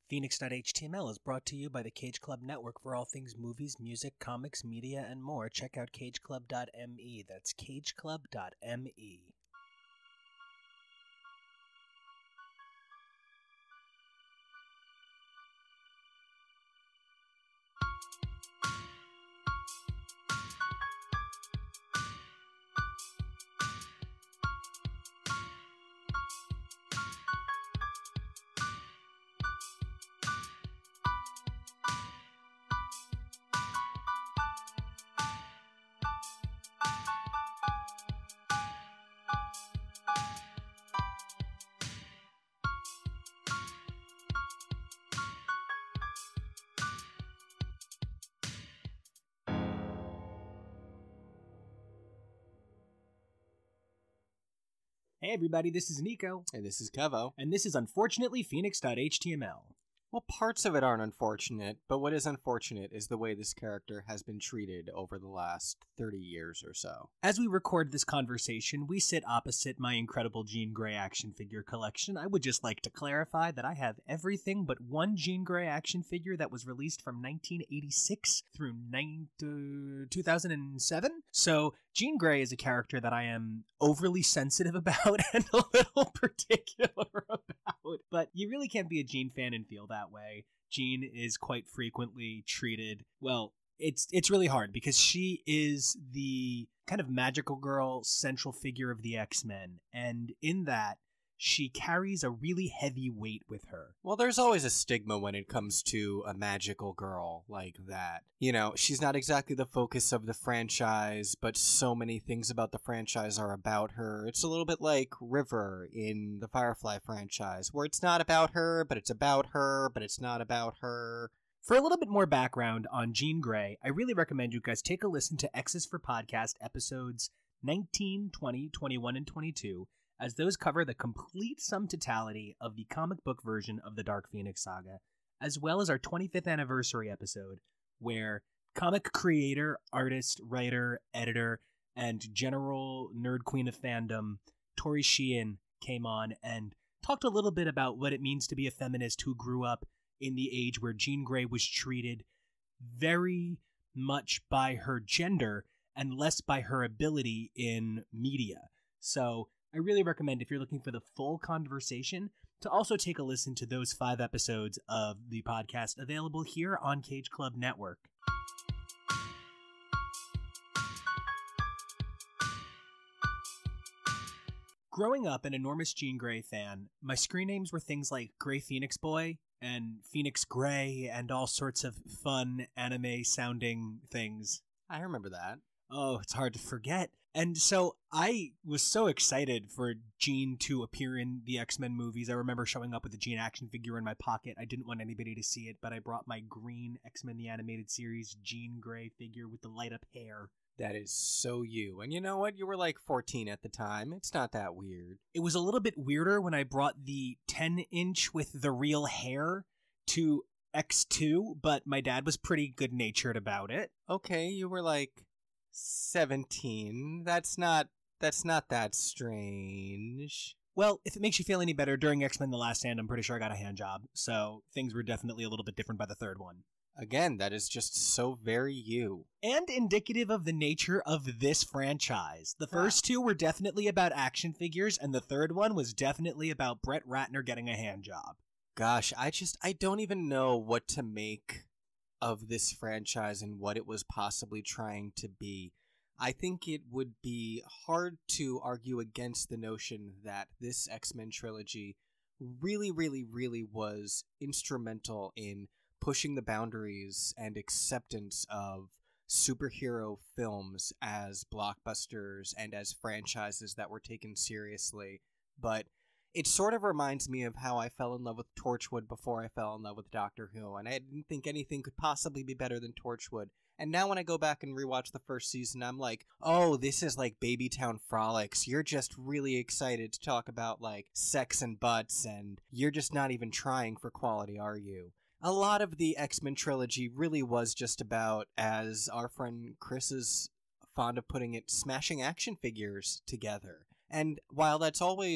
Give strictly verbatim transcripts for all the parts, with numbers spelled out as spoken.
Phoenix dot H T M L is brought to you by the Cage Club Network for all things movies, music, comics, media, and more. Check out cage club dot me. That's cage club dot me. Hey everybody, this is Nico. And this is Kevo. And this is unfortunately Phoenix dot H T M L. Well, parts of it aren't unfortunate, but what is unfortunate is the way this character has been treated over the last thirty years or so. As we record this conversation, we sit opposite my incredible Jean Grey action figure collection. I would just like to clarify that I have everything but one Jean Grey action figure that was released from nineteen eighty-six through nine, uh, two thousand seven. So Jean Grey is a character that I am overly sensitive about and a little particular about. But you really can't be a Jean fan and feel that way. Jean is quite frequently treated, well, it's it's really hard because she is the kind of magical girl central figure of the X-Men. And in that, she carries a really heavy weight with her. Well, there's always a stigma when it comes to a magical girl like that. You know, she's not exactly the focus of the franchise, but so many things about the franchise are about her. It's a little bit like River in the Firefly franchise, where it's not about her, but it's about her, but it's not about her. For a little bit more background on Jean Grey, I really recommend you guys take a listen to X's for Podcast episodes nineteen, twenty, twenty-one, and twenty-two, as those cover the complete sum totality of the comic book version of the Dark Phoenix saga, as well as our twenty-fifth anniversary episode, where comic creator, artist, writer, editor, and general nerd queen of fandom, Tori Sheehan, came on and talked a little bit about what it means to be a feminist who grew up in the age where Jean Grey was treated very much by her gender and less by her ability in media. So I really recommend, if you're looking for the full conversation, to also take a listen to those five episodes of the podcast available here on Cage Club Network. Growing up an enormous Jean Grey fan, my screen names were things like Grey Phoenix Boy and Phoenix Grey and all sorts of fun anime-sounding things. I remember that. Oh, it's hard to forget. And so I was so excited for Jean to appear in the X-Men movies. I remember showing up with a Jean action figure in my pocket. I didn't want anybody to see it, but I brought my green X-Men the Animated Series Jean Grey figure with the light-up hair. That is so you. And you know what? You were like fourteen at the time. It's not that weird. It was a little bit weirder when I brought the ten-inch with the real hair to X two, but my dad was pretty good-natured about it. Okay, you were like seventeen. That's not that's not that strange. Well, if it makes you feel any better, during X-Men The Last Stand, I'm pretty sure I got a hand job, so things were definitely a little bit different by the third one. Again, that is just so very you. And indicative of the nature of this franchise. The first two were definitely about action figures, and the third one was definitely about Brett Ratner getting a hand job. Gosh, I just, I don't even know what to make of this franchise and what it was possibly trying to be. I think it would be hard to argue against the notion that this X-Men trilogy really, really, really was instrumental in pushing the boundaries and acceptance of superhero films as blockbusters and as franchises that were taken seriously. But it sort of reminds me of how I fell in love with Torchwood before I fell in love with Doctor Who, and I didn't think anything could possibly be better than Torchwood. And now when I go back and rewatch the first season, I'm like, oh, this is like Babytown Frolics. You're just really excited to talk about, like, sex and butts, and you're just not even trying for quality, are you? A lot of the X-Men trilogy really was just about, as our friend Chris is fond of putting it, smashing action figures together. And while that's always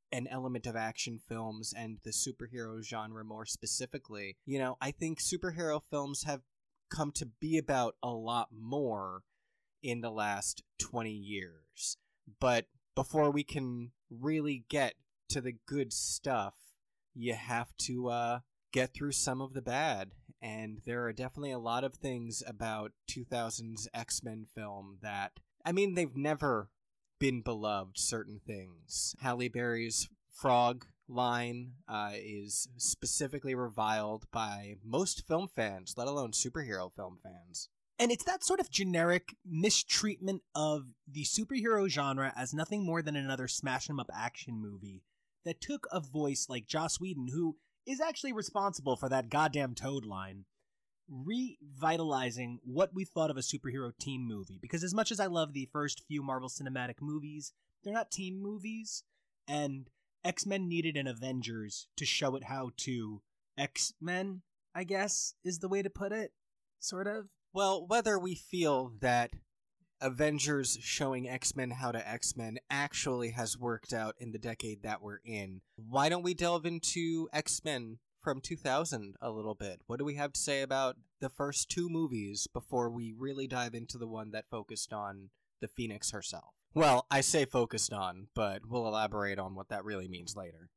an element of action films and the superhero genre more specifically. You know, I think superhero films have come to be about a lot more in the last twenty years. But before we can really get to the good stuff, you have to uh, get through some of the bad. And there are definitely a lot of things about two thousands X-Men film that, I mean, they've never been beloved, certain things. Halle Berry's frog line uh, is specifically reviled by most film fans, let alone superhero film fans. And it's that sort of generic mistreatment of the superhero genre as nothing more than another smash 'em up action movie that took a voice like Joss Whedon, who is actually responsible for that goddamn Toad line, revitalizing what we thought of a superhero team movie. Because as much as I love the first few Marvel Cinematic movies, they're not team movies, and X-Men needed an Avengers to show it how to X-Men, I guess, is the way to put it, sort of. Well, whether we feel that Avengers showing X-Men how to X-Men actually has worked out in the decade that we're in, why don't we delve into X-Men from two thousand a little bit? What do we have to say about the first two movies before we really dive into the one that focused on the Phoenix herself? Well, I say focused on, but we'll elaborate on what that really means later.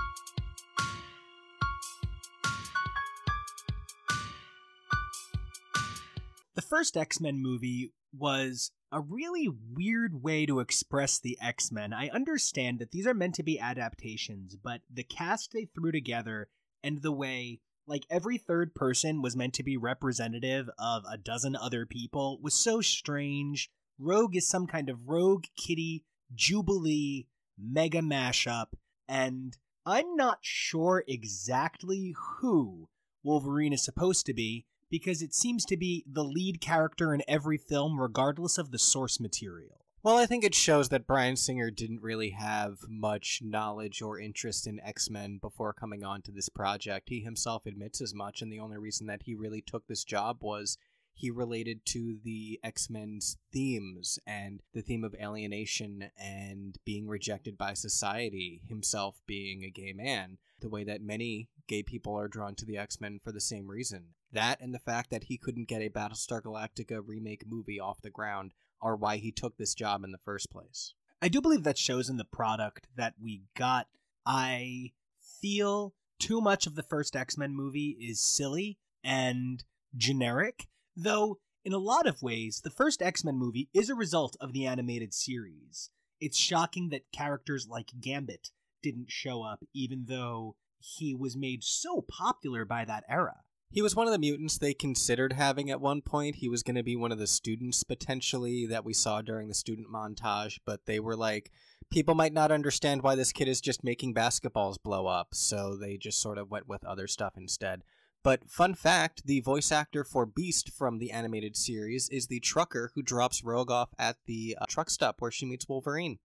The first X-Men movie was a really weird way to express the X-Men. I understand that these are meant to be adaptations, but the cast they threw together and the way, like, every third person was meant to be representative of a dozen other people was so strange. Rogue is some kind of Rogue, Kitty, Jubilee, mega mashup, and I'm not sure exactly who Wolverine is supposed to be, because it seems to be the lead character in every film regardless of the source material. Well, I think it shows that Bryan Singer didn't really have much knowledge or interest in X-Men before coming on to this project. He himself admits as much, and the only reason that he really took this job was he related to the X-Men's themes and the theme of alienation and being rejected by society, himself being a gay man, the way that many gay people are drawn to the X-Men for the same reason. That and the fact that he couldn't get a Battlestar Galactica remake movie off the ground are why he took this job in the first place. I do believe that shows in the product that we got. I feel too much of the first X-Men movie is silly and generic, though in a lot of ways, the first X-Men movie is a result of the animated series. It's shocking that characters like Gambit didn't show up, even though he was made so popular by that era. He was one of the mutants they considered having at one point. He was going to be one of the students, potentially, that we saw during the student montage, but they were like, people might not understand why this kid is just making basketballs blow up, so they just sort of went with other stuff instead. But fun fact, the voice actor for Beast from the animated series is the trucker who drops Rogue off at the uh, truck stop where she meets Wolverine.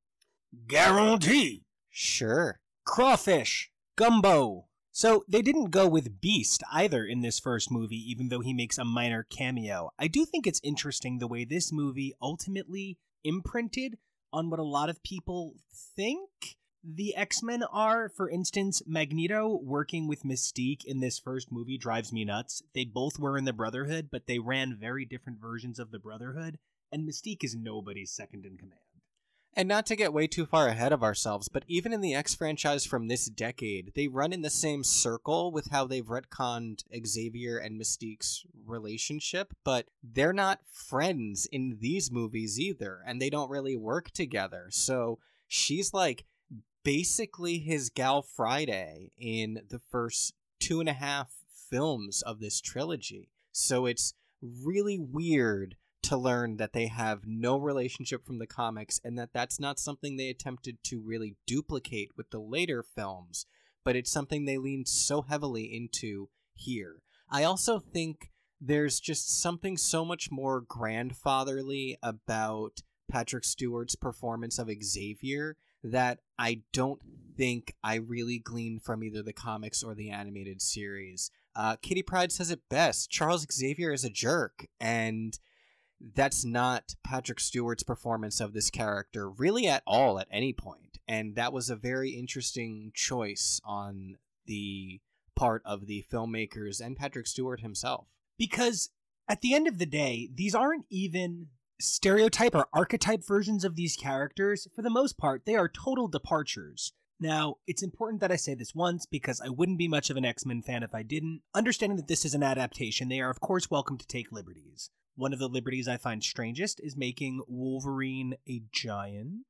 Guarantee! Sure. Crawfish! Gumbo! So they didn't go with Beast either in this first movie, even though he makes a minor cameo. I do think it's interesting the way this movie ultimately imprinted on what a lot of people think the X-Men are. For instance, Magneto working with Mystique in this first movie drives me nuts. They both were in the Brotherhood, but they ran very different versions of the Brotherhood, and Mystique is nobody's second in command. And not to get way too far ahead of ourselves, but even in the X franchise from this decade, they run in the same circle with how they've retconned Xavier and Mystique's relationship, but they're not friends in these movies either, and they don't really work together. So she's like basically his gal Friday in the first two and a half films of this trilogy. So it's really weird to learn that they have no relationship from the comics and that that's not something they attempted to really duplicate with the later films, but it's something they leaned so heavily into here. I also think there's just something so much more grandfatherly about Patrick Stewart's performance of Xavier that I don't think I really gleaned from either the comics or the animated series. Uh, Kitty Pryde says it best. Charles Xavier is a jerk, and that's not Patrick Stewart's performance of this character really at all at any point. And that was a very interesting choice on the part of the filmmakers and Patrick Stewart himself. Because at the end of the day, these aren't even stereotype or archetype versions of these characters. For the most part, they are total departures. Now, it's important that I say this once because I wouldn't be much of an X-Men fan if I didn't. Understanding that this is an adaptation, they are of course welcome to take liberties. One of the liberties I find strangest is making Wolverine a giant.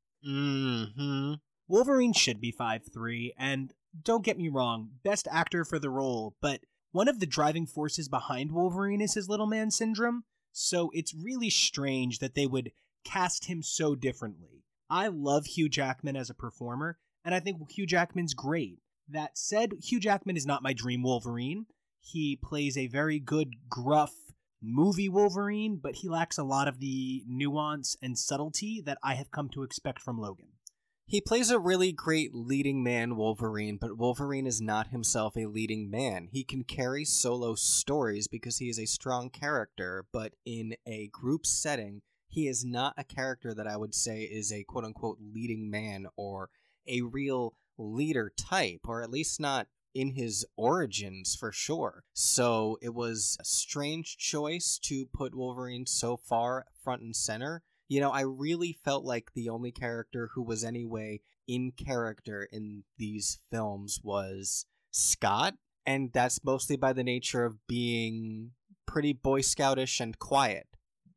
Mm-hmm. Wolverine should be five three, and don't get me wrong, best actor for the role, but one of the driving forces behind Wolverine is his little man syndrome, so it's really strange that they would cast him so differently. I love Hugh Jackman as a performer, and I think Hugh Jackman's great. That said, Hugh Jackman is not my dream Wolverine. He plays a very good, gruff movie Wolverine, but he lacks a lot of the nuance and subtlety that I have come to expect from Logan. He plays a really great leading man Wolverine, but Wolverine is not himself a leading man. He can carry solo stories because he is a strong character, but in a group setting, he is not a character that I would say is a quote-unquote leading man or a real leader type, or at least not in his origins for sure. So it was a strange choice to put Wolverine so far front and center. You know, I really felt like the only character who was anyway in character in these films was Scott, and that's mostly by the nature of being pretty Boy Scoutish and quiet.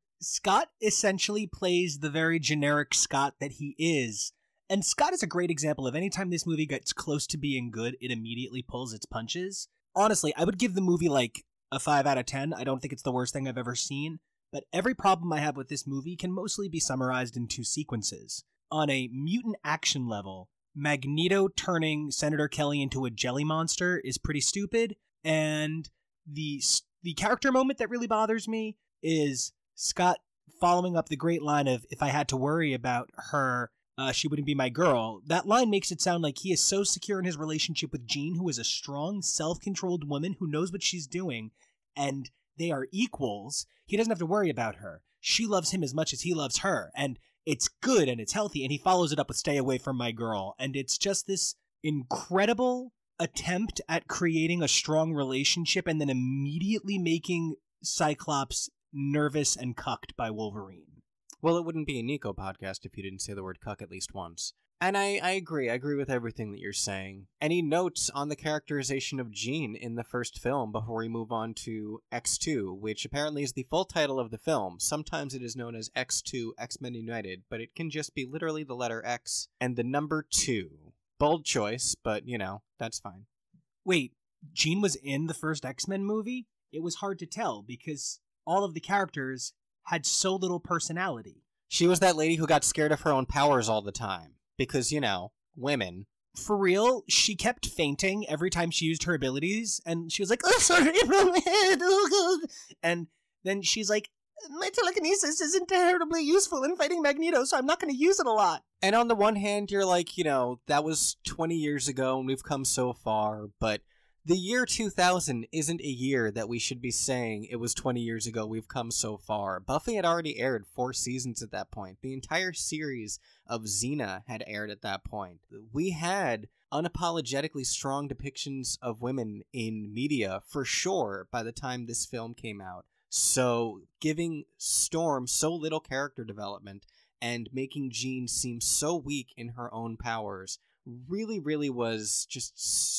Scott essentially plays the very generic Scott that he is. And Scott is a great example of any time this movie gets close to being good, it immediately pulls its punches. Honestly, I would give the movie like a five out of ten. I don't think it's the worst thing I've ever seen. But every problem I have with this movie can mostly be summarized in two sequences. On a mutant action level, Magneto turning Senator Kelly into a jelly monster is pretty stupid. And the the character moment that really bothers me is Scott following up the great line of, if I had to worry about her, Uh, she wouldn't be my girl. That line makes it sound like he is so secure in his relationship with Jean, who is a strong, self-controlled woman who knows what she's doing, and they are equals. He doesn't have to worry about her. She loves him as much as he loves her, and it's good and it's healthy, and he follows it up with stay away from my girl. And it's just this incredible attempt at creating a strong relationship and then immediately making Cyclops nervous and cucked by Wolverine. Well, it wouldn't be a Nico podcast if you didn't say the word cuck at least once. And I, I agree. I agree with everything that you're saying. Any notes on the characterization of Jean in the first film before we move on to X two, which apparently is the full title of the film. Sometimes it is known as X two, X-Men United, but it can just be literally the letter X and the number two. Bold choice, but, you know, that's fine. Wait, Jean was in the first X-Men movie? It was hard to tell because all of the characters had so little personality. She was that lady who got scared of her own powers all the time. Because, you know, women. For real, she kept fainting every time she used her abilities, and she was like, oh, sorry, my head, oh, God. And then she's like, my telekinesis isn't terribly useful in fighting Magneto, so I'm not going to use it a lot. And on the one hand, you're like, you know, that was twenty years ago, and we've come so far, but the year two thousand isn't a year that we should be saying it was twenty years ago, we've come so far. Buffy had already aired four seasons at that point. The entire series of Xena had aired at that point. We had unapologetically strong depictions of women in media, for sure, by the time this film came out. So, giving Storm so little character development and making Jean seem so weak in her own powers really, really was just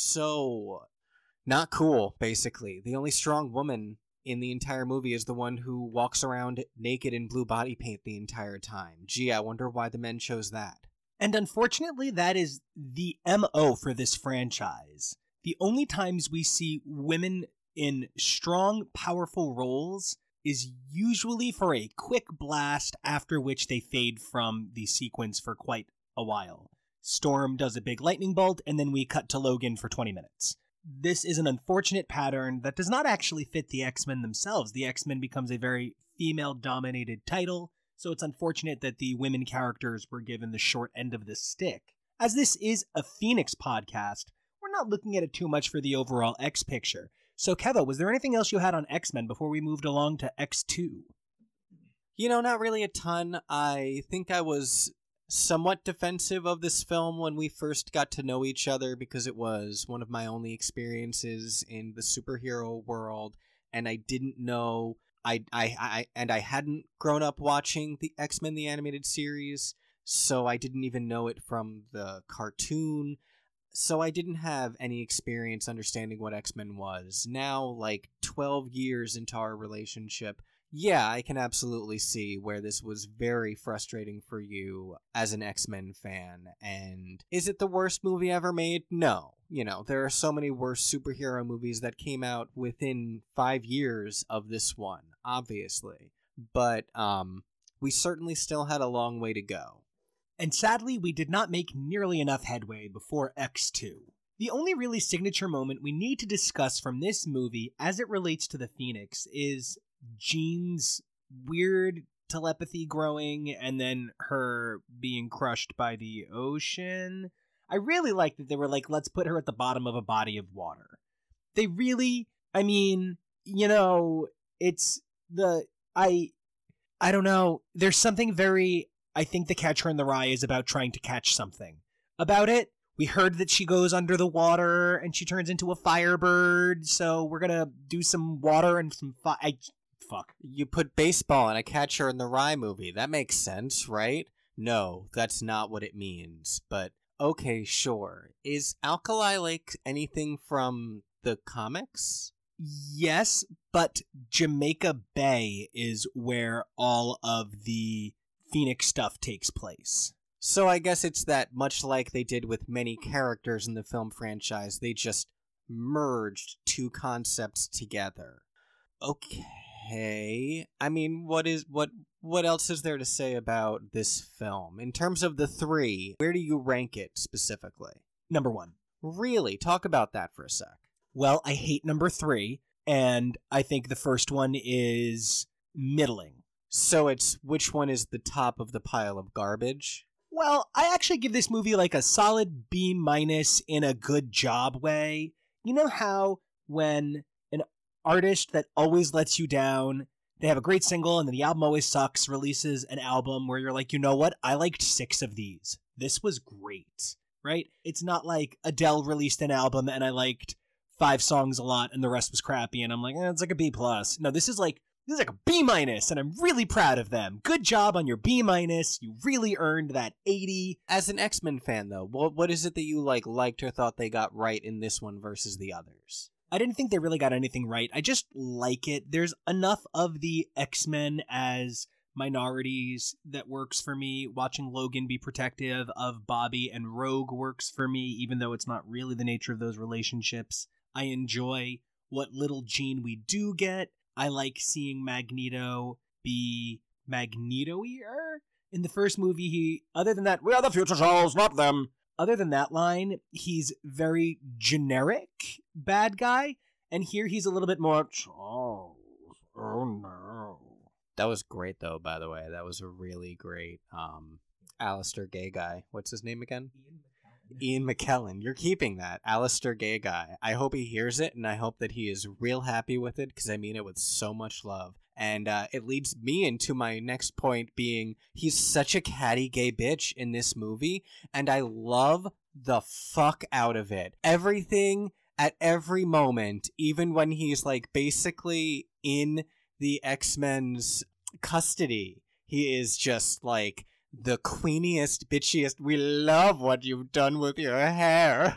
so not cool, basically. The only strong woman in the entire movie is the one who walks around naked in blue body paint the entire time. Gee, I wonder why the men chose that. And unfortunately, that is the M O for this franchise. The only times we see women in strong, powerful roles is usually for a quick blast, after which they fade from the sequence for quite a while. Storm does a big lightning bolt, and then we cut to Logan for twenty minutes. This is an unfortunate pattern that does not actually fit the X-Men themselves. The X-Men becomes a very female-dominated title, so it's unfortunate that the women characters were given the short end of the stick. As this is a Phoenix podcast, we're not looking at it too much for the overall X picture. So, Keva, was there anything else you had on X-Men before we moved along to X two? You know, not really a ton. I think I was somewhat defensive of this film when we first got to know each other because it was one of my only experiences in the superhero world, and I didn't know I I, I and I hadn't grown up watching the X-Men the animated series, so I didn't even know it from the cartoon. So I didn't have any experience understanding what X-Men was. Now, like twelve years into our relationship, yeah, I can absolutely see where this was very frustrating for you as an X-Men fan. And is it the worst movie ever made? No. You know, there are so many worse superhero movies that came out within five years of this one, obviously. But um, we certainly still had a long way to go. And sadly, we did not make nearly enough headway before X two. The only really signature moment we need to discuss from this movie as it relates to the Phoenix is Jean's weird telepathy growing and then her being crushed by the ocean. I really like that they were like, let's put her at the bottom of a body of water. They really, I mean, you know, it's the, I, I don't know, there's something very... I think The Catcher in the Rye is about trying to catch something. About it, we heard that she goes under the water and she turns into a firebird, so we're gonna do some water and some fi- I, fuck. You put baseball in a Catcher in the Rye movie. That makes sense, right? No, that's not what it means. But, okay, sure. Is Alkali Lake anything from the comics? Yes, but Jamaica Bay is where all of the Phoenix stuff takes place. So I guess it's that, much like they did with many characters in the film franchise, they just merged two concepts together. Okay. I mean, what is what what else is there to say about this film? In terms of the three, where do you rank it specifically? Number one. Really? Talk about that for a sec. Well, I hate number three, and I think the first one is middling. So it's which one is the top of the pile of garbage? Well, I actually give this movie like a solid B minus in a good job way. You know how when an artist that always lets you down, they have a great single and then the album always sucks, releases an album where you're like, you know what? I liked six of these. This was great, right? It's not like Adele released an album and I liked five songs a lot and the rest was crappy and I'm like, eh, it's like a B plus. No, this is like This is like a B minus, and I'm really proud of them. Good job on your B minus. You really earned that eighty. As an X-Men fan, though, what what is it that you like liked or thought they got right in this one versus the others? I didn't think they really got anything right. I just like it. There's enough of the X-Men as minorities that works for me. Watching Logan be protective of Bobby and Rogue works for me, even though it's not really the nature of those relationships. I enjoy what little Jean we do get. I like seeing Magneto be Magneto-ier. In the first movie, he, other than that, we are the future Charles, not them. Other than that line, he's very generic bad guy. And here he's a little bit more, Charles, oh no. That was great, though, by the way. That was a really great um, Alistair Gay guy. What's his name again? Ian McKellen. You're keeping that. Alistair Gay guy. I hope he hears it, and I hope that he is real happy with it, because I mean it with so much love. And uh, it leads me into my next point being, he's such a catty gay bitch in this movie, and I love the fuck out of it. Everything at every moment, even when he's like basically in the X-Men's custody, he is just like the queeniest, bitchiest, we love what you've done with your hair.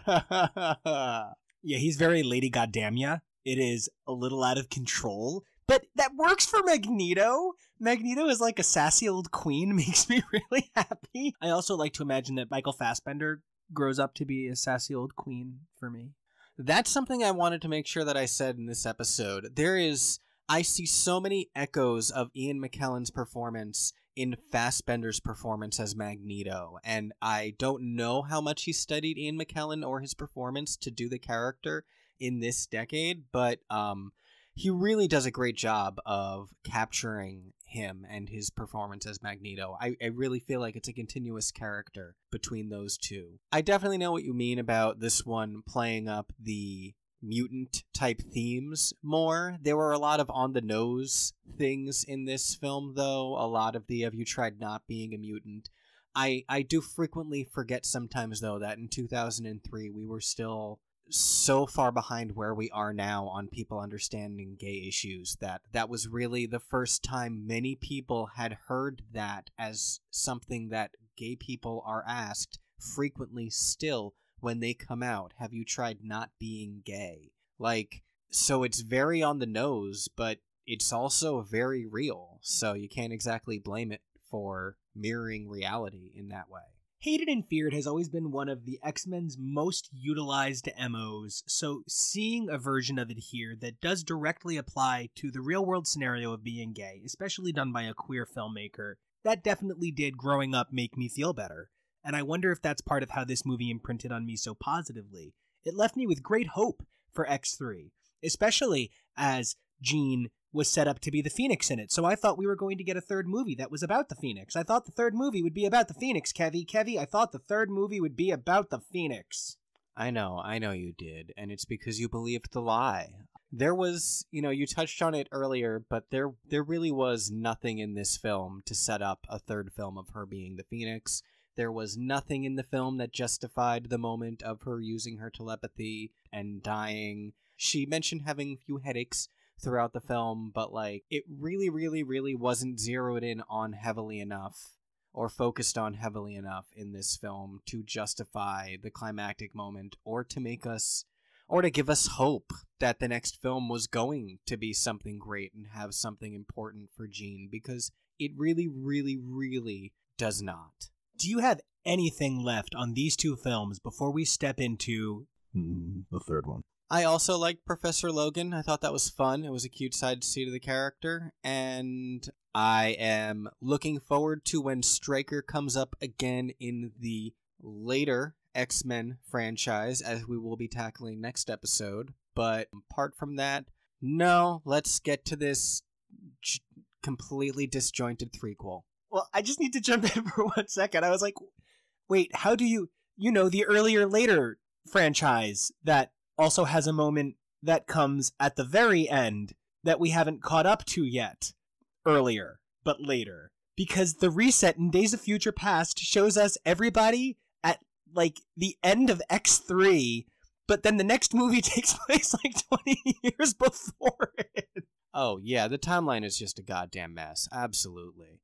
Yeah, he's very Lady Goddamn-ya. It is a little out of control, but that works for Magneto. Magneto is like a sassy old queen, makes me really happy. I also like to imagine that Michael Fassbender grows up to be a sassy old queen for me. That's something I wanted to make sure that I said in this episode. There is, I see so many echoes of Ian McKellen's performance in Fassbender's performance as Magneto, and I don't know how much he studied Ian McKellen or his performance to do the character in this decade, but um, he really does a great job of capturing him and his performance as Magneto. I, I really feel like it's a continuous character between those two. I definitely know what you mean about this one playing up the mutant type themes more. There were a lot of on the nose things in this film, though. A lot of the have you tried not being a mutant. I, I do frequently forget sometimes, though, that in two thousand three we were still so far behind where we are now on people understanding gay issues that that was really the first time many people had heard that as something that gay people are asked frequently still when they come out. Have you tried not being gay? Like, so it's very on the nose, but it's also very real, so you can't exactly blame it for mirroring reality in that way. Hated and Feared has always been one of the X-Men's most utilized M Os, so seeing a version of it here that does directly apply to the real-world scenario of being gay, especially done by a queer filmmaker, that definitely did, growing up, make me feel better. And I wonder if that's part of how this movie imprinted on me so positively. It left me with great hope for X three, especially as Jean was set up to be the Phoenix in it. So I thought we were going to get a third movie that was about the Phoenix. I thought the third movie would be about the Phoenix, Kevy. Kevy, I thought the third movie would be about the Phoenix. I know, I know you did, and it's because you believed the lie. There was, you know, you touched on it earlier, but there there really was nothing in this film to set up a third film of her being the Phoenix. There was nothing in the film that justified the moment of her using her telepathy and dying. She mentioned having a few headaches throughout the film, but like it really really really wasn't zeroed in on heavily enough or focused on heavily enough in this film to justify the climactic moment or to make us or to give us hope that the next film was going to be something great and have something important for Jean, because it really really really does not. Do you have anything left on these two films before we step into mm, the third one? I also liked Professor Logan. I thought that was fun. It was a cute side to see to the character. And I am looking forward to when Stryker comes up again in the later X-Men franchise, as we will be tackling next episode. But apart from that, no, let's get to this j- completely disjointed threequel. Well, I just need to jump in for one second. I was like, wait, how do you, you know, the earlier later franchise that also has a moment that comes at the very end that we haven't caught up to yet, earlier, but later. Because the reset in Days of Future Past shows us everybody at, like, the end of X three, but then the next movie takes place, like, twenty years before it. Oh, yeah, the timeline is just a goddamn mess. Absolutely.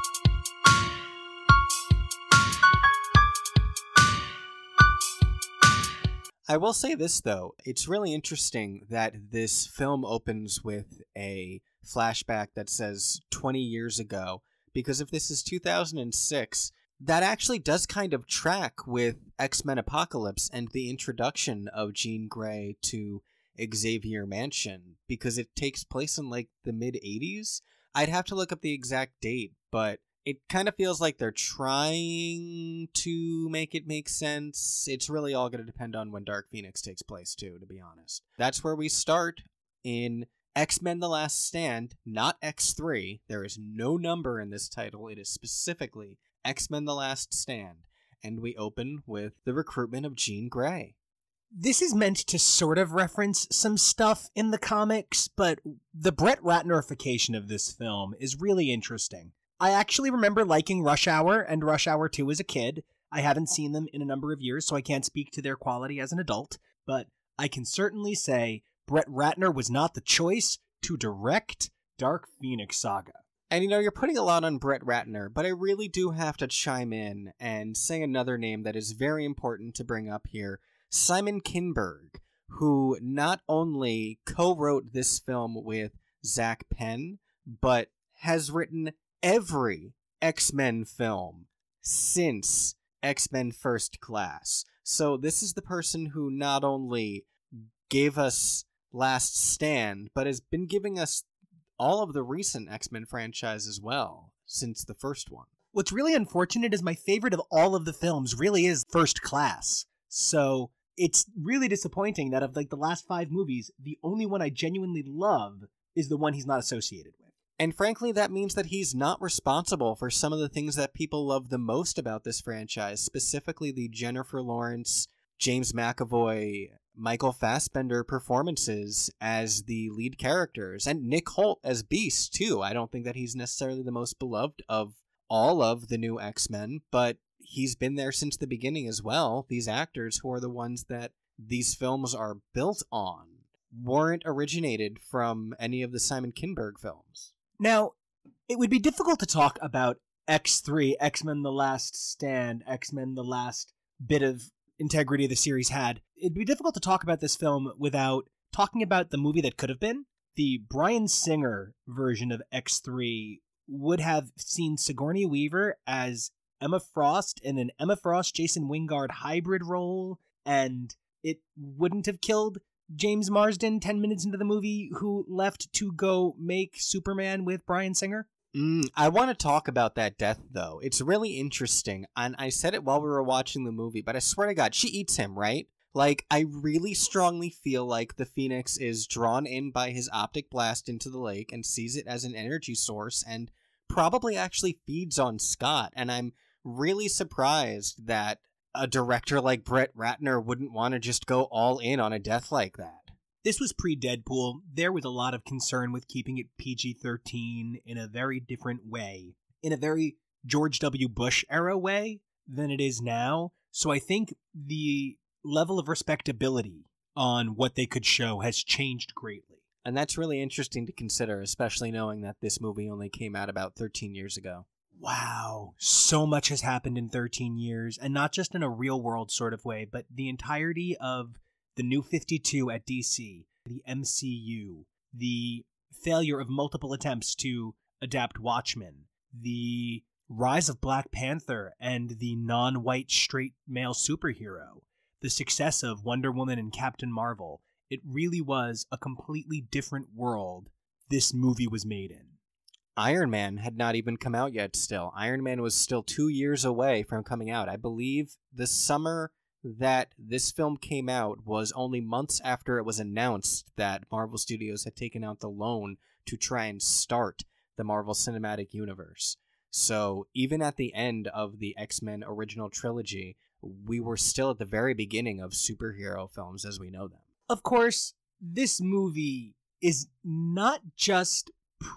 I will say this, though. It's really interesting that this film opens with a flashback that says twenty years ago, because if this is two thousand six, that actually does kind of track with X-Men Apocalypse and the introduction of Jean Grey to Xavier Mansion, because it takes place in, like, the mid-eighties. I'd have to look up the exact date, but it kind of feels like they're trying to make it make sense. It's really all going to depend on when Dark Phoenix takes place, too, to be honest. That's where we start in X-Men The Last Stand, not X three. There is no number in this title. It is specifically X-Men The Last Stand. And we open with the recruitment of Jean Grey. This is meant to sort of reference some stuff in the comics, but the Brett Ratnerification of this film is really interesting. I actually remember liking Rush Hour and Rush Hour two as a kid. I haven't seen them in a number of years, so I can't speak to their quality as an adult, but I can certainly say Brett Ratner was not the choice to direct Dark Phoenix Saga. And you know, you're putting a lot on Brett Ratner, but I really do have to chime in and say another name that is very important to bring up here. Simon Kinberg, who not only co-wrote this film with Zach Penn, but has written every X-Men film since X-Men First Class. So this is the person who not only gave us Last Stand, but has been giving us all of the recent X-Men franchise as well, since the first one. What's really unfortunate is my favorite of all of the films really is First Class. So it's really disappointing that of like the last five movies, the only one I genuinely love is the one he's not associated with. And frankly, that means that he's not responsible for some of the things that people love the most about this franchise, specifically the Jennifer Lawrence, James McAvoy, Michael Fassbender performances as the lead characters, and Nick Holt as Beast, too. I don't think that he's necessarily the most beloved of all of the new X-Men, but he's been there since the beginning as well. These actors, who are the ones that these films are built on, weren't originated from any of the Simon Kinberg films. Now, it would be difficult to talk about X three, X-Men The Last Stand, X-Men The Last bit of integrity the series had. It'd be difficult to talk about this film without talking about the movie that could have been. The Bryan Singer version of X three would have seen Sigourney Weaver as Emma Frost in an Emma Frost-Jason Wingard hybrid role, and it wouldn't have killed James Marsden ten minutes into the movie, who left to go make Superman with Bryan Singer. Mm, I want to talk about that death, though. It's really interesting, and I said it while we were watching the movie, but I swear to God, she eats him, right? Like, I really strongly feel like the Phoenix is drawn in by his optic blast into the lake and sees it as an energy source and probably actually feeds on Scott, and I'm really surprised that a director like Brett Ratner wouldn't want to just go all in on a death like that. This was pre-Deadpool. There was a lot of concern with keeping it P G thirteen in a very different way, in a very George W. Bush era way than it is now. So I think the level of respectability on what they could show has changed greatly. And that's really interesting to consider, especially knowing that this movie only came out about thirteen years ago. Wow, so much has happened in thirteen years, and not just in a real world sort of way, but the entirety of the New fifty-two at D C, the M C U, the failure of multiple attempts to adapt Watchmen, the rise of Black Panther and the non-white straight male superhero, the success of Wonder Woman and Captain Marvel. It really was a completely different world this movie was made in. Iron Man had not even come out yet still. Iron Man was still two years away from coming out. I believe the summer that this film came out was only months after it was announced that Marvel Studios had taken out the loan to try and start the Marvel Cinematic Universe. So even at the end of the X-Men original trilogy, we were still at the very beginning of superhero films as we know them. Of course, this movie is not just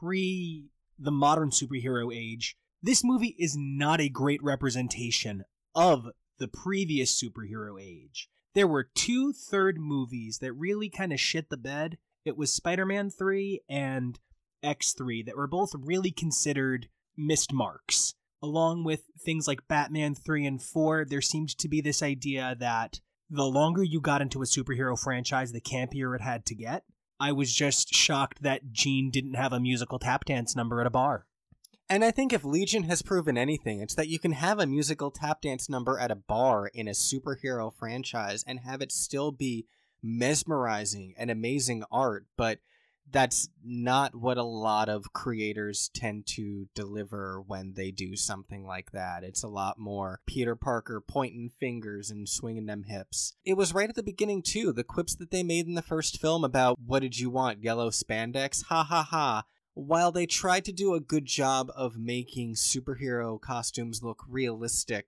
pre the modern superhero age. This movie is not a great representation of the previous superhero age. There were two third movies that really kind of shit the bed. It was Spider-Man three and X three that were both really considered missed marks. Along with things like Batman three and four, there seemed to be this idea that the longer you got into a superhero franchise, the campier it had to get. I was just shocked that Gene didn't have a musical tap dance number at a bar. And I think if Legion has proven anything, it's that you can have a musical tap dance number at a bar in a superhero franchise and have it still be mesmerizing and amazing art, but that's not what a lot of creators tend to deliver when they do something like that. It's a lot more Peter Parker pointing fingers and swinging them hips. It was right at the beginning, too. The quips that they made in the first film about, what did you want, yellow spandex? Ha ha ha. While they tried to do a good job of making superhero costumes look realistic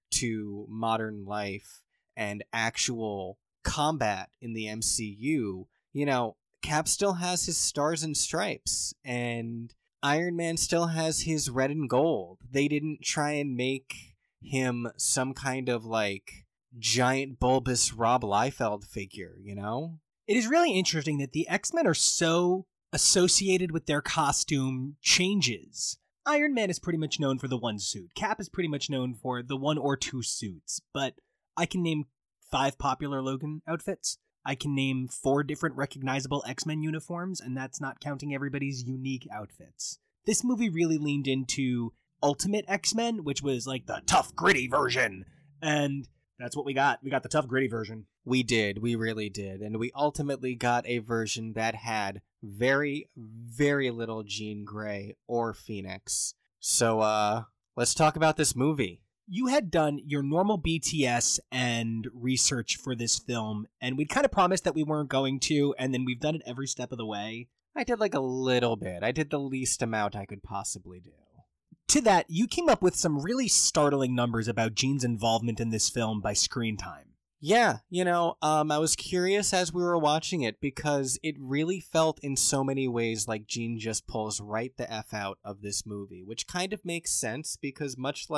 to modern life and actual combat in the M C U, you know, Cap still has his stars and stripes, and Iron Man still has his red and gold. They didn't try and make him some kind of, like, giant bulbous Rob Liefeld figure, you know? It is really interesting that the X-Men are so associated with their costume changes. Iron Man is pretty much known for the one suit. Cap is pretty much known for the one or two suits, but I can name five popular Logan outfits. I can name four different recognizable X-Men uniforms, and that's not counting everybody's unique outfits. This movie really leaned into Ultimate X-Men, which was like the tough, gritty version. And that's what we got. We got the tough, gritty version. We did. We really did. And we ultimately got a version that had very, very little Jean Grey or Phoenix. So, uh, let's talk about this movie. You had done your normal B T S and research for this film, and we'd kind of promised that we weren't going to, and then we've done it every step of the way. I did like a little bit. I did the least amount I could possibly do. To that, you came up with some really startling numbers about Gene's involvement in this film by screen time. Yeah, you know, um, I was curious as we were watching it because it really felt in so many ways like Gene just pulls right the F out of this movie, which kind of makes sense because much like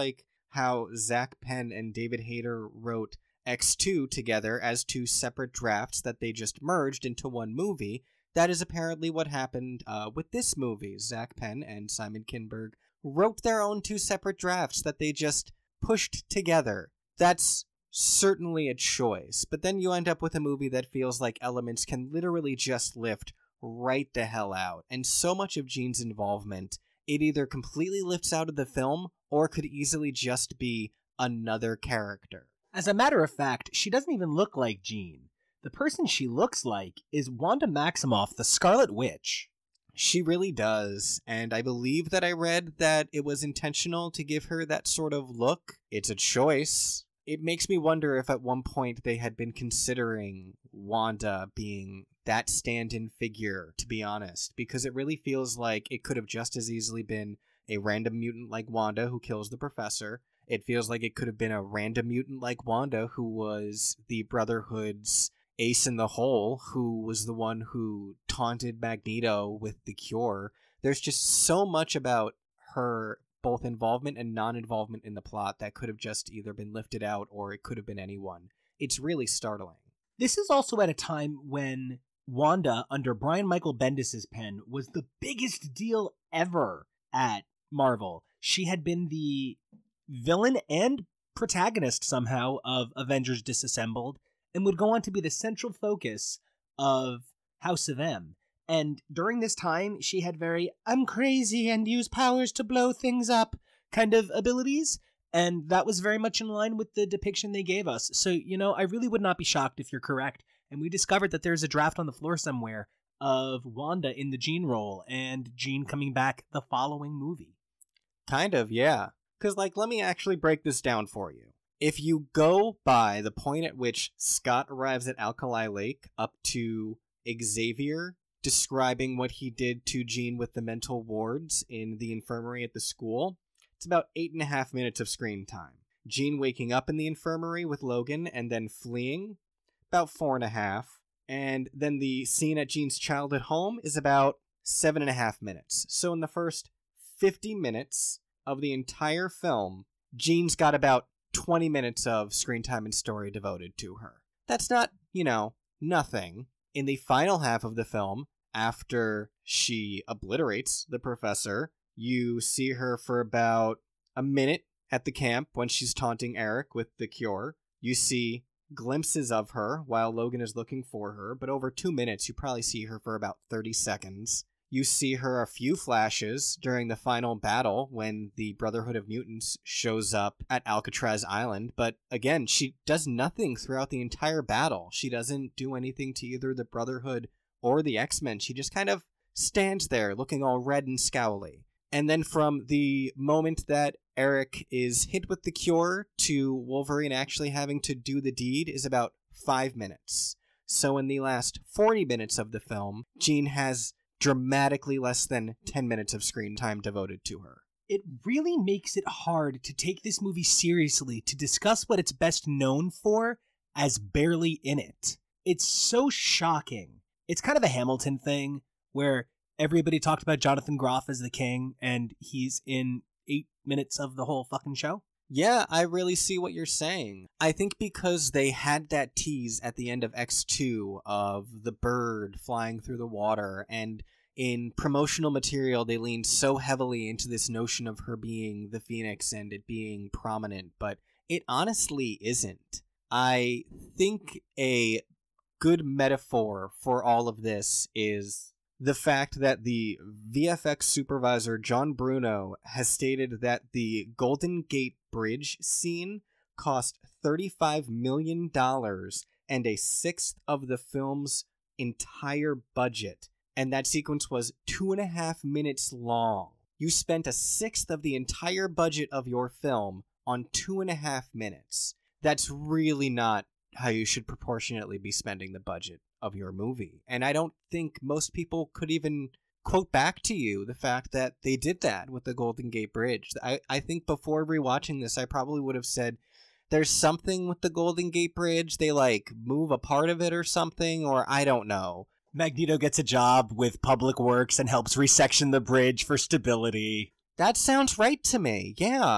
how Zach Penn and David Hayter wrote X two together as two separate drafts that they just merged into one movie. That is apparently what happened uh, with this movie. Zach Penn and Simon Kinberg wrote their own two separate drafts that they just pushed together. That's certainly a choice, but then you end up with a movie that feels like elements can literally just lift right the hell out. And so much of Jean's involvement, it either completely lifts out of the film or could easily just be another character. As a matter of fact, she doesn't even look like Jean. The person she looks like is Wanda Maximoff, the Scarlet Witch. She really does, and I believe that I read that it was intentional to give her that sort of look. It's a choice. It makes me wonder if at one point they had been considering Wanda being that stand-in figure, to be honest, because it really feels like it could have just as easily been a random mutant like Wanda who kills the professor. It feels like it could have been a random mutant like Wanda who was the Brotherhood's ace in the hole, who was the one who taunted Magneto with the cure. There's just so much about her both involvement and non-involvement in the plot that could have just either been lifted out or it could have been anyone. It's really startling. This is also at a time when Wanda, under Brian Michael Bendis' pen, was the biggest deal ever at Marvel. She had been the villain and protagonist somehow of Avengers Disassembled and would go on to be the central focus of House of M. And during this time, she had very, I'm crazy and use powers to blow things up kind of abilities. And that was very much in line with the depiction they gave us. So, you know, I really would not be shocked if you're correct. And we discovered that there's a draft on the floor somewhere of Wanda in the Jean role and Jean coming back the following movie. Kind of, yeah. Because, like, let me actually break this down for you. If you go by the point at which Scott arrives at Alkali Lake up to Xavier describing what he did to Jean with the mental wards in the infirmary at the school, it's about eight and a half minutes of screen time. Jean waking up in the infirmary with Logan and then fleeing, about four and a half. And then the scene at Jean's childhood home is about seven and a half minutes. So in the first fifty minutes of the entire film, Jean's got about twenty minutes of screen time and story devoted to her. That's not, you know, nothing. In the final half of the film, after she obliterates the professor, you see her for about a minute at the camp when she's taunting Eric with the cure. You see glimpses of her while Logan is looking for her, but over two minutes you probably see her for about thirty seconds. You see her a few flashes during the final battle when the Brotherhood of Mutants shows up at Alcatraz Island, but again, she does nothing throughout the entire battle. She doesn't do anything to either the Brotherhood or the X-Men. She just kind of stands there looking all red and scowly. And then from the moment that Eric is hit with the cure to Wolverine actually having to do the deed is about five minutes. So in the last forty minutes of the film, Jean has dramatically less than ten minutes of screen time devoted to her. It really makes it hard to take this movie seriously to discuss what it's best known for as barely in it. It's so shocking. It's kind of a Hamilton thing where everybody talked about Jonathan Groff as the king and he's in eight minutes of the whole fucking show. Yeah, I really see what you're saying. I think because they had that tease at the end of X two of the bird flying through the water, and in promotional material they leaned so heavily into this notion of her being the Phoenix and it being prominent, but it honestly isn't. I think a good metaphor for all of this is the fact that the V F X supervisor John Bruno has stated that the Golden Gate Bridge scene cost thirty-five million dollars and a sixth of the film's entire budget, and that sequence was two and a half minutes long. You spent a sixth of the entire budget of your film on two and a half minutes. That's really not how you should proportionately be spending the budget of your movie. And I don't think most people could even quote back to you the fact that they did that with the Golden Gate Bridge. I, I think before rewatching this, I probably would have said, there's something with the Golden Gate Bridge. They, like, move a part of it or something, or I don't know. Magneto gets a job with Public Works and helps resection the bridge for stability. That sounds right to me, yeah.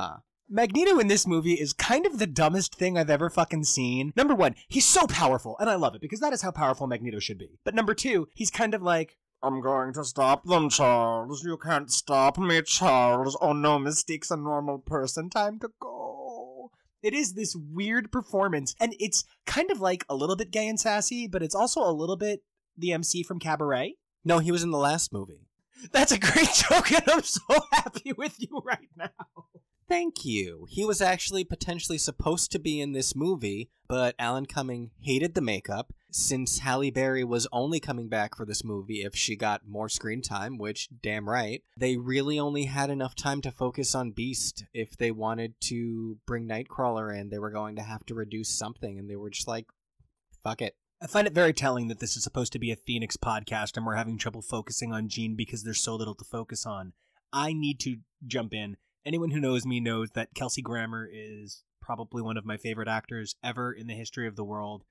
Magneto in this movie is kind of the dumbest thing I've ever fucking seen. Number one, he's so powerful, and I love it, because that is how powerful Magneto should be. But number two, he's kind of like, I'm going to stop them, Charles. You can't stop me, Charles. Oh no, Mystique's a normal person. Time to go. It is this weird performance, and it's kind of like a little bit gay and sassy, but it's also a little bit the M C from Cabaret. No, he was in the last movie. That's a great joke, and I'm so happy with you right now. Thank you. He was actually potentially supposed to be in this movie, but Alan Cumming hated the makeup. Since Halle Berry was only coming back for this movie if she got more screen time, which, damn right, they really only had enough time to focus on Beast. If they wanted to bring Nightcrawler in, they were going to have to reduce something, and they were just like, fuck it. I find it very telling that this is supposed to be a Phoenix podcast, and we're having trouble focusing on Jean because there's so little to focus on. I need to jump in. Anyone who knows me knows that Kelsey Grammer is probably one of my favorite actors ever in the history of the world.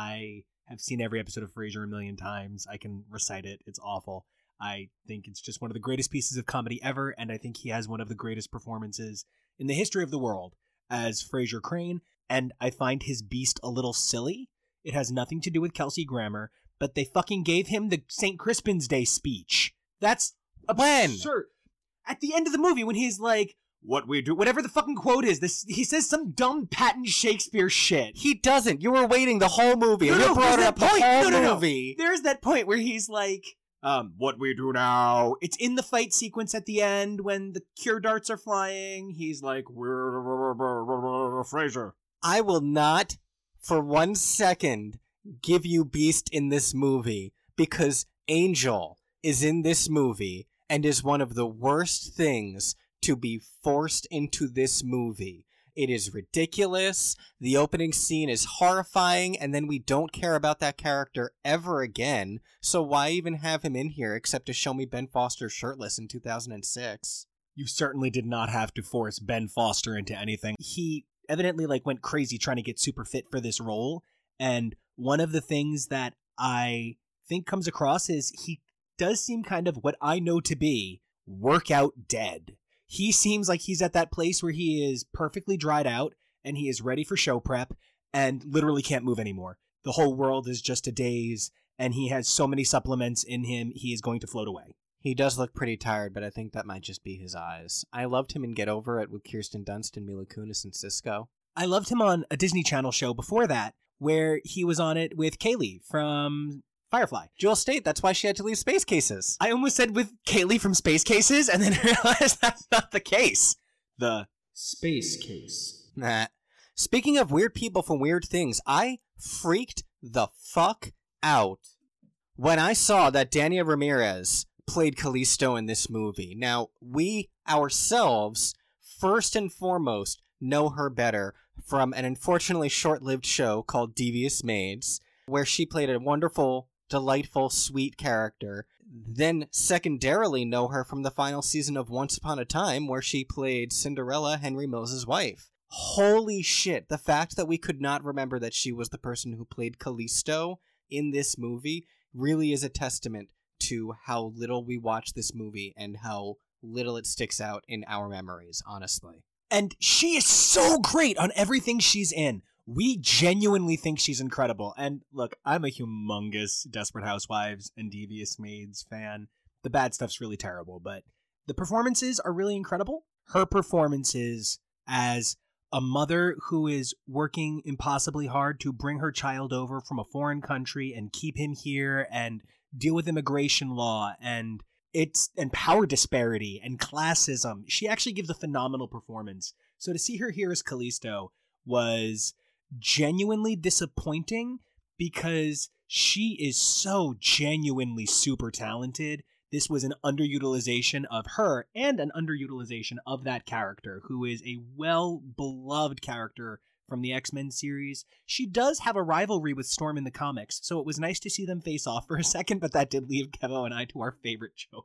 I have seen every episode of Frasier a million times. I can recite it. It's awful. I think it's just one of the greatest pieces of comedy ever, and I think he has one of the greatest performances in the history of the world as Frasier Crane, and I find his Beast a little silly. It has nothing to do with Kelsey Grammer, but they fucking gave him the Saint Crispin's Day speech. That's absurd. At the end of the movie, when he's like, what we do, whatever the fucking quote is, this he says some dumb patent Shakespeare shit. He doesn't. You were waiting the whole movie. No, you no, brought it up the point. whole no, no, movie. No. There's that point where he's like, um, what we do now. It's in the fight sequence at the end when the cure darts are flying. He's like, we're Frasier. I will not, for one second, give you Beast in this movie, because Angel is in this movie and is one of the worst things to be forced into this movie. It is ridiculous. The opening scene is horrifying, and then we don't care about that character ever again. So why even have him in here except to show me Ben Foster shirtless in two thousand six? You certainly did not have to force Ben Foster into anything. He evidently like went crazy trying to get super fit for this role, and one of the things that I think comes across is he does seem kind of what I know to be workout dead. He seems like he's at that place where he is perfectly dried out and he is ready for show prep and literally can't move anymore. The whole world is just a daze, and he has so many supplements in him, he is going to float away. He does look pretty tired, but I think that might just be his eyes. I loved him in Get Over It with Kirsten Dunst and Mila Kunis and Cisco. I loved him on a Disney Channel show before that, where he was on it with Kaylee from Firefly. Jewel State, that's why she had to leave Space Cases. I almost said with Kaylee from Space Cases, and then realized that's not the case. The Space Case. Nah. Speaking of weird people from weird things, I freaked the fuck out when I saw that Dania Ramirez played Callisto in this movie. Now, we ourselves, first and foremost, know her better from an unfortunately short-lived show called Devious Maids, where she played a wonderful, delightful, sweet character. Then secondarily know her from the final season of Once Upon a Time, where she played Cinderella, Henry Mills' wife. Holy shit, the fact that we could not remember that she was the person who played Callisto in this movie really is a testament to how little we watch this movie and how little it sticks out in our memories, honestly. And she is so great on everything she's in. We genuinely think she's incredible. And look, I'm a humongous Desperate Housewives and Devious Maids fan. The bad stuff's really terrible, but the performances are really incredible. Her performances as a mother who is working impossibly hard to bring her child over from a foreign country and keep him here and deal with immigration law and it's and power disparity and classism. She actually gives a phenomenal performance. So to see her here as Callisto was genuinely disappointing because she is so genuinely super talented. This was an underutilization of her and an underutilization of that character, who is a well-beloved character from the X-Men series. She does have a rivalry with Storm in the comics, so it was nice to see them face off for a second, but that did leave Kevo and I to our favorite joke.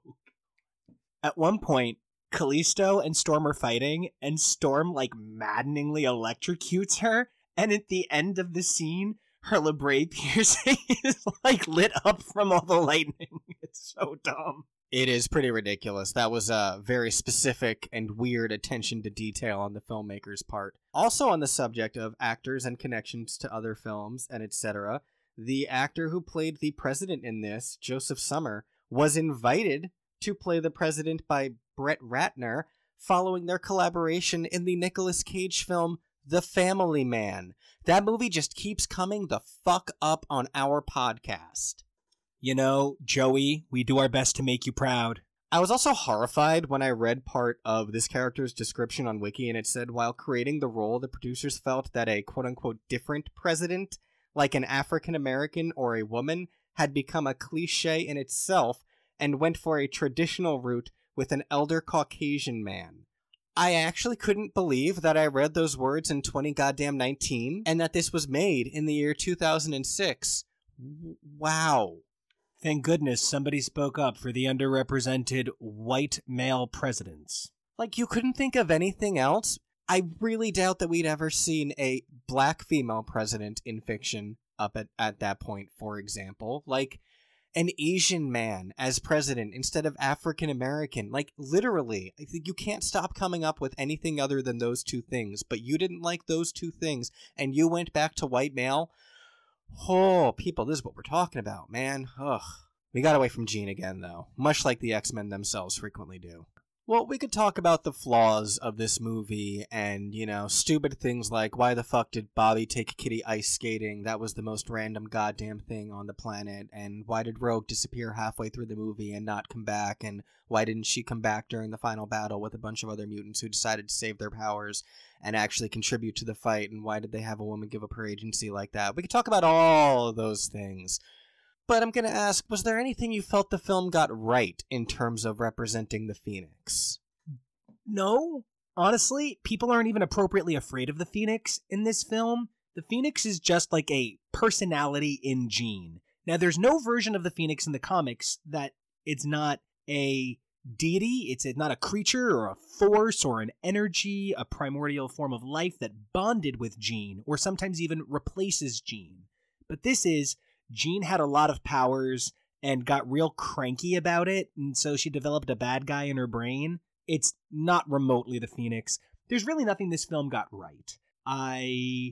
At one point, Callisto and Storm are fighting, and Storm, like, maddeningly electrocutes her, and at the end of the scene, her labret piercing is, like, lit up from all the lightning. It's so dumb. It is pretty ridiculous. That was a very specific and weird attention to detail on the filmmaker's part. Also on the subject of actors and connections to other films and et cetera, the actor who played the president in this, Joseph Summer, was invited to play the president by Brett Ratner following their collaboration in the Nicolas Cage film The Family Man. That movie just keeps coming the fuck up on our podcast. You know, Joey, we do our best to make you proud. I was also horrified when I read part of this character's description on Wiki, and it said, while creating the role, the producers felt that a quote-unquote different president, like an African-American or a woman, had become a cliche in itself, and went for a traditional route with an elder Caucasian man. I actually couldn't believe that I read those words in twenty goddamn nineteen, and that this was made in the year two thousand six. W- wow. Thank goodness somebody spoke up for the underrepresented white male presidents. Like, you couldn't think of anything else? I really doubt that we'd ever seen a black female president in fiction up at, at that point, for example. Like, an Asian man as president instead of African American. Like, literally, I think you can't stop coming up with anything other than those two things. But you didn't like those two things, and you went back to white male? Oh, people, this is what we're talking about, man. Ugh. We got away from Jean again, though, much like the X-Men themselves frequently do. Well, we could talk about the flaws of this movie and, you know, stupid things like, why the fuck did Bobby take Kitty ice skating? That was the most random goddamn thing on the planet. And why did Rogue disappear halfway through the movie and not come back? And why didn't she come back during the final battle with a bunch of other mutants who decided to save their powers and actually contribute to the fight? And why did they have a woman give up her agency like that? We could talk about all of those things. But I'm going to ask, was there anything you felt the film got right in terms of representing the Phoenix? No. Honestly, people aren't even appropriately afraid of the Phoenix in this film. The Phoenix is just like a personality in Jean. Now, there's no version of the Phoenix in the comics that it's not a deity, it's not a creature or a force or an energy, a primordial form of life that bonded with Jean, or sometimes even replaces Jean. But this is... Jean had a lot of powers and got real cranky about it, and so she developed a bad guy in her brain. It's not remotely the Phoenix. There's really nothing this film got right. I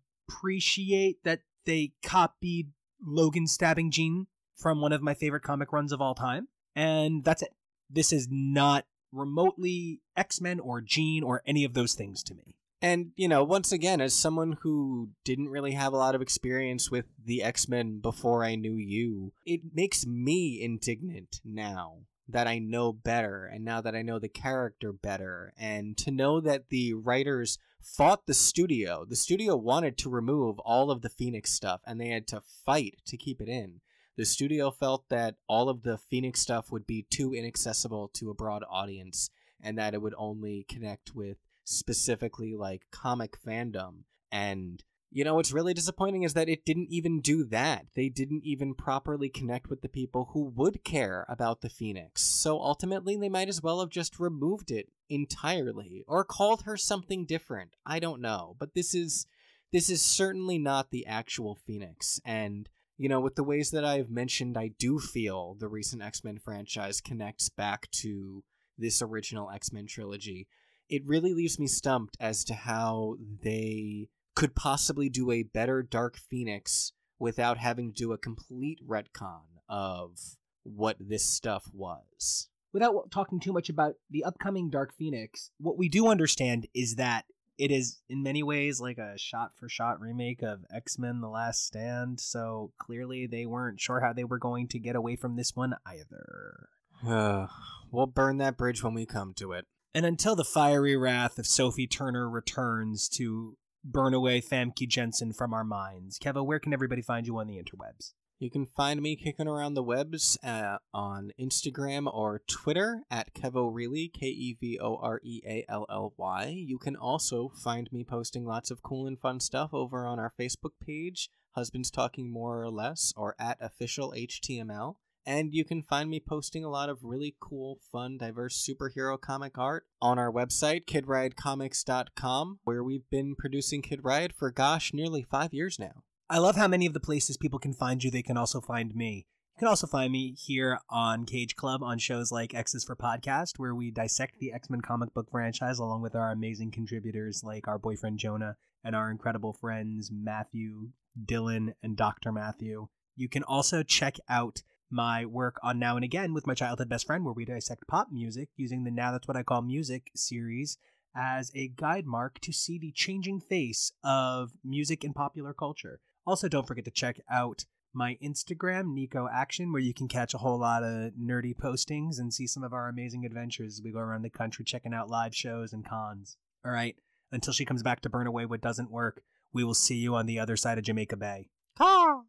appreciate that they copied Logan stabbing Jean from one of my favorite comic runs of all time, and that's it. This is not remotely X-Men or Jean or any of those things to me. And, you know, once again, as someone who didn't really have a lot of experience with the X-Men before I knew you, it makes me indignant now that I know better, and now that I know the character better, and to know that the writers fought the studio. The studio wanted to remove all of the Phoenix stuff, and they had to fight to keep it in. The studio felt that all of the Phoenix stuff would be too inaccessible to a broad audience, and that it would only connect with specifically like comic fandom. And you know what's really disappointing is that it didn't even do that. They didn't even properly connect with the people who would care about the Phoenix. So ultimately they might as well have just removed it entirely or called her something different. I don't know, but this is this is certainly not the actual Phoenix. And you know, with the ways that I've mentioned, I do feel the recent X-Men franchise connects back to this original X-Men trilogy. It really leaves me stumped as to how they could possibly do a better Dark Phoenix without having to do a complete retcon of what this stuff was. Without talking too much about the upcoming Dark Phoenix, what we do understand is that it is in many ways like a shot-for-shot remake of X-Men The Last Stand, so clearly they weren't sure how they were going to get away from this one either. Uh, we'll burn that bridge when we come to it. And until the fiery wrath of Sophie Turner returns to burn away Famke Jensen from our minds, Kevo, where can everybody find you on the interwebs? You can find me kicking around the webs uh, on Instagram or Twitter at KevoReally, K E V O R E A L L Y. You can also find me posting lots of cool and fun stuff over on our Facebook page, Husbands Talking More or Less, or at Official H T M L. And you can find me posting a lot of really cool, fun, diverse superhero comic art on our website, kid riot comics dot com, where we've been producing Kid Riot for, gosh, nearly five years now. I love how many of the places people can find you, they can also find me. You can also find me here on Cage Club on shows like X's for Podcast, where we dissect the X-Men comic book franchise along with our amazing contributors like our boyfriend Jonah and our incredible friends Matthew, Dylan, and Doctor Matthew. You can also check out my work on Now and Again with my childhood best friend, where we dissect pop music using the Now That's What I Call Music series as a guide mark to see the changing face of music and popular culture. Also, don't forget to check out my Instagram, Nico Action, where you can catch a whole lot of nerdy postings and see some of our amazing adventures as we go around the country checking out live shows and cons. All right, until she comes back to burn away what doesn't work, we will see you on the other side of Jamaica Bay. Car.